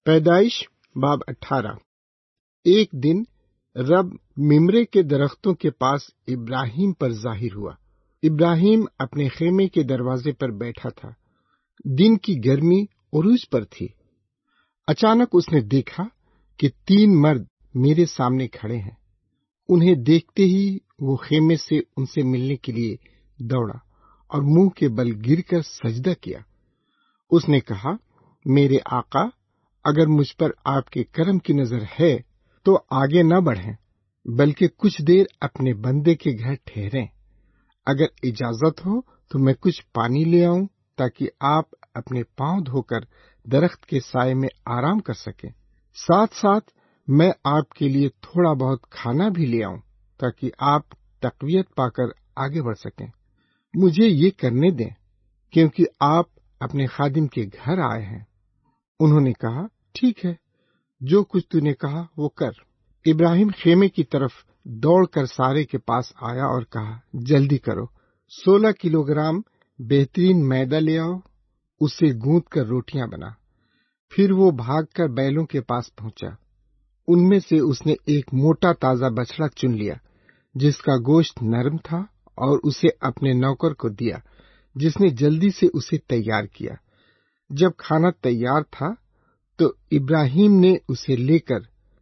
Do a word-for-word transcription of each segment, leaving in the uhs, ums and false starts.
پیدائش باب اٹھارہ۔ ایک دن رب ممرے کے درختوں کے پاس ابراہیم پر ظاہر ہوا۔ ابراہیم اپنے خیمے کے دروازے پر بیٹھا تھا۔ دن کی گرمی عروج پر تھی۔ اچانک اس نے دیکھا کہ تین مرد میرے سامنے کھڑے ہیں۔ انہیں دیکھتے ہی وہ خیمے سے ان سے ملنے کے لیے دوڑا اور منہ کے بل گر کر سجدہ کیا۔ اس نے کہا، میرے آقا، اگر مجھ پر آپ کے کرم کی نظر ہے تو آگے نہ بڑھیں، بلکہ کچھ دیر اپنے بندے کے گھر ٹھہریں۔ اگر اجازت ہو تو میں کچھ پانی لے آؤں تاکہ آپ اپنے پاؤں دھو کر درخت کے سائے میں آرام کر سکیں۔ ساتھ ساتھ میں آپ کے لیے تھوڑا بہت کھانا بھی لے آؤں تاکہ آپ تقویت پا کر آگے بڑھ سکیں۔ مجھے یہ کرنے دیں کیونکہ آپ اپنے خادم کے گھر آئے ہیں۔ انہوں نے کہا، ٹھیک ہے، جو کچھ تو نے کہا وہ کر۔ ابراہیم خیمے کی طرف دوڑ کر سارے کے پاس آیا اور کہا، جلدی کرو، سولہ کلو گرام بہترین میدا لے آؤ، اسے گوندھ کر روٹیاں بنا۔ پھر وہ بھاگ کر بیلوں کے پاس پہنچا۔ ان میں سے اس نے ایک موٹا تازہ بچڑا چن لیا جس کا گوشت نرم تھا اور اسے اپنے نوکر کو دیا جس نے جلدی سے اسے تیار کیا۔ جب کھانا تیار تھا تو ابراہیم نے اسے لے کر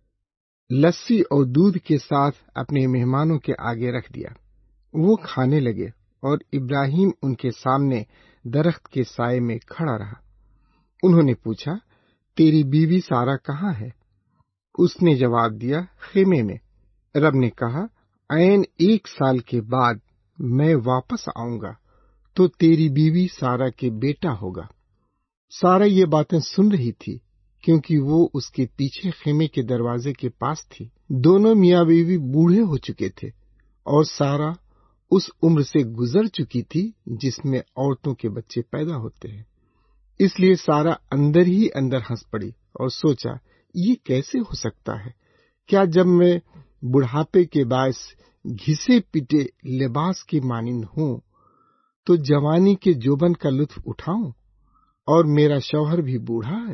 لسی اور دودھ کے ساتھ اپنے مہمانوں کے آگے رکھ دیا۔ وہ کھانے لگے اور ابراہیم ان کے سامنے درخت کے سائے میں کھڑا رہا۔ انہوں نے پوچھا، تیری بیوی سارا کہاں ہے؟ اس نے جواب دیا، خیمے میں۔ رب نے کہا، عین ایک سال کے بعد میں واپس آؤں گا تو تیری بیوی سارا کے بیٹا ہوگا۔ سارا یہ باتیں سن رہی تھی کیونکہ وہ اس کے پیچھے خیمے کے دروازے کے پاس تھی۔ دونوں میاں بیوی بوڑھے ہو چکے تھے اور سارا اس عمر سے گزر چکی تھی جس میں عورتوں کے بچے پیدا ہوتے ہیں۔ اس لیے سارا اندر ہی اندر ہنس پڑی اور سوچا، یہ کیسے ہو سکتا ہے؟ کیا جب میں بڑھاپے کے باعث گھسے پٹے لباس کی مانند ہوں تو جوانی کے جوبن کا لطف اٹھاؤں؟ اور میرا شوہر بھی بوڑھا ہے۔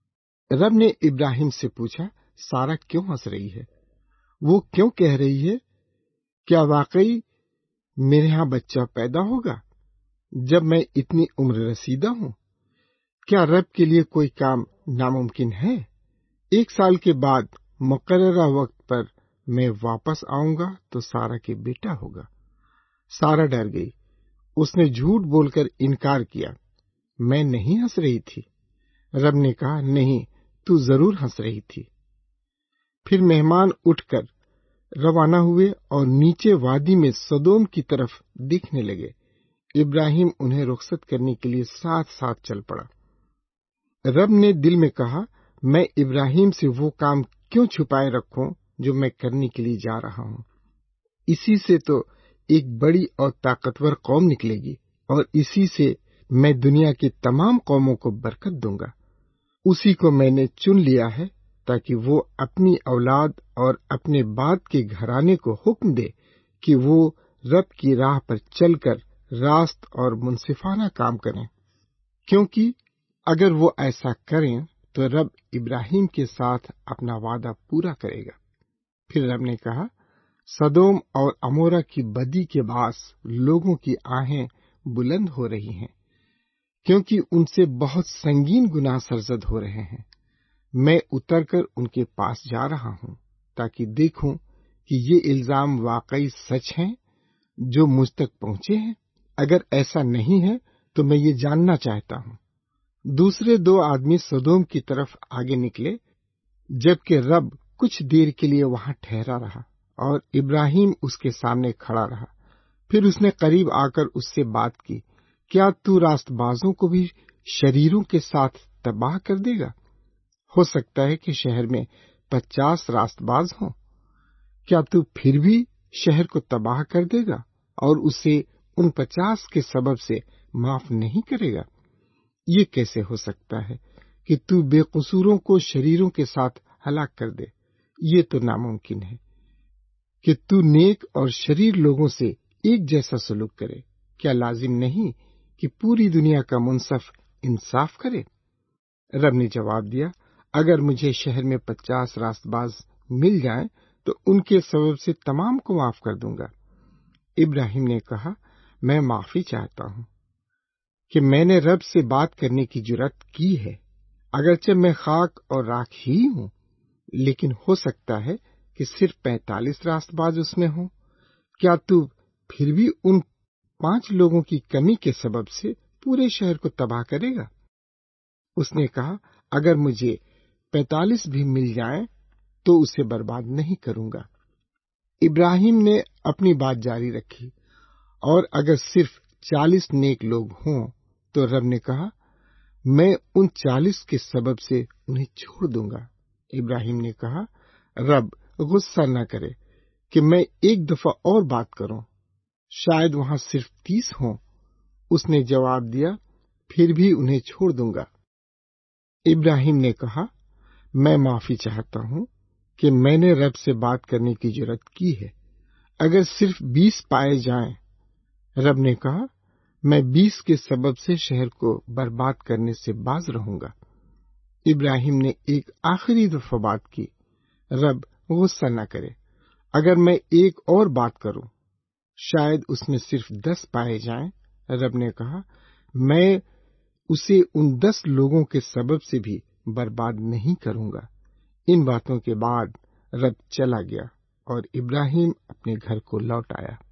رب نے ابراہیم سے پوچھا، سارا کیوں ہنس رہی ہے؟ وہ کیوں کہہ رہی ہے، کیا واقعی میرے ہاں بچہ پیدا ہوگا جب میں اتنی عمر رسیدہ ہوں؟ کیا رب کے لیے کوئی کام ناممکن ہے؟ ایک سال کے بعد مقررہ وقت پر میں واپس آؤں گا تو سارا کے بیٹا ہوگا۔ سارا ڈر گئی۔ اس نے جھوٹ بول کر انکار کیا، میں نہیں ہنس رہی تھی۔ رب نے کہا، نہیں، تو ضرور ہنس رہی تھی۔ پھر مہمان اٹھ کر روانہ ہوئے اور نیچے وادی میں سدوم کی طرف دیکھنے لگے۔ ابراہیم انہیں رخصت کرنے کے لیے ساتھ ساتھ چل پڑا۔ رب نے دل میں کہا، میں ابراہیم سے وہ کام کیوں چھپائے رکھوں جو میں کرنے کے لیے جا رہا ہوں؟ اسی سے تو ایک بڑی اور طاقتور قوم نکلے گی اور اسی سے میں دنیا کی تمام قوموں کو برکت دوں گا۔ اسی کو میں نے چن لیا ہے تاکہ وہ اپنی اولاد اور اپنے بعد کے گھرانے کو حکم دے کہ وہ رب کی راہ پر چل کر راست اور منصفانہ کام کریں، کیونکہ اگر وہ ایسا کریں تو رب ابراہیم کے ساتھ اپنا وعدہ پورا کرے گا۔ پھر رب نے کہا، سدوم اور عمورہ کی بدی کے باعث لوگوں کی آہیں بلند ہو رہی ہیں کیونکہ ان سے بہت سنگین گناہ سرزد ہو رہے ہیں۔ میں اتر کر ان کے پاس جا رہا ہوں تاکہ دیکھوں کہ یہ الزام واقعی سچ ہیں جو مجھ تک پہنچے ہیں۔ اگر ایسا نہیں ہے تو میں یہ جاننا چاہتا ہوں۔ دوسرے دو آدمی سدوم کی طرف آگے نکلے جبکہ رب کچھ دیر کے لیے وہاں ٹھہرا رہا اور ابراہیم اس کے سامنے کھڑا رہا۔ پھر اس نے قریب آ کر اس سے بات کی، کیا تو راست بازوں کو بھی شریروں کے ساتھ تباہ کر دے گا؟ ہو سکتا ہے کہ شہر میں پچاس راست باز ہوں۔ کیا تو پھر بھی شہر کو تباہ کر دے گا اور اسے ان پچاس کے سبب سے معاف نہیں کرے گا؟ یہ کیسے ہو سکتا ہے کہ تو بے قصوروں کو شریروں کے ساتھ ہلاک کر دے؟ یہ تو ناممکن ہے کہ تو نیک اور شریر لوگوں سے ایک جیسا سلوک کرے۔ کیا لازم نہیں کہ پوری دنیا کا منصف انصاف کرے؟ رب نے جواب دیا، اگر مجھے شہر میں پچاس راست باز مل جائیں تو ان کے سبب سے تمام کو معاف کر دوں گا۔ ابراہیم نے کہا، میں معافی چاہتا ہوں کہ میں نے رب سے بات کرنے کی جرات کی ہے، اگرچہ میں خاک اور راکھ ہی ہوں، لیکن ہو سکتا ہے کہ صرف پینتالیس راست باز اس میں ہوں۔ کیا تو پھر بھی ان پانچ لوگوں کی کمی کے سبب سے پورے شہر کو تباہ کرے گا؟ اس نے کہا، اگر مجھے پینتالیس بھی مل جائیں تو اسے برباد نہیں کروں گا۔ ابراہیم نے اپنی بات جاری رکھی، اور اگر صرف چالیس نیک لوگ ہوں تو رب نے کہا، میں ان چالیس کے سبب سے انہیں چھوڑ دوں گا۔ ابراہیم نے کہا، رب غصہ نہ کرے کہ میں ایک دفعہ اور بات کروں، شاید وہاں صرف تیس ہوں۔ اس نے جواب دیا، پھر بھی انہیں چھوڑ دوں گا۔ ابراہیم نے کہا، میں معافی چاہتا ہوں کہ میں نے رب سے بات کرنے کی جرات کی ہے، اگر صرف بیس پائے جائیں۔ رب نے کہا، میں بیس کے سبب سے شہر کو برباد کرنے سے باز رہوں گا۔ ابراہیم نے ایک آخری دفعہ بات کی، رب غصہ نہ کرے اگر میں ایک اور بات کروں، شاید اس میں صرف دس پائے جائیں۔ رب نے کہا، میں اسے ان دس لوگوں کے سبب سے بھی برباد نہیں کروں گا۔ ان باتوں کے بعد رب چلا گیا اور ابراہیم اپنے گھر کو لوٹ آیا۔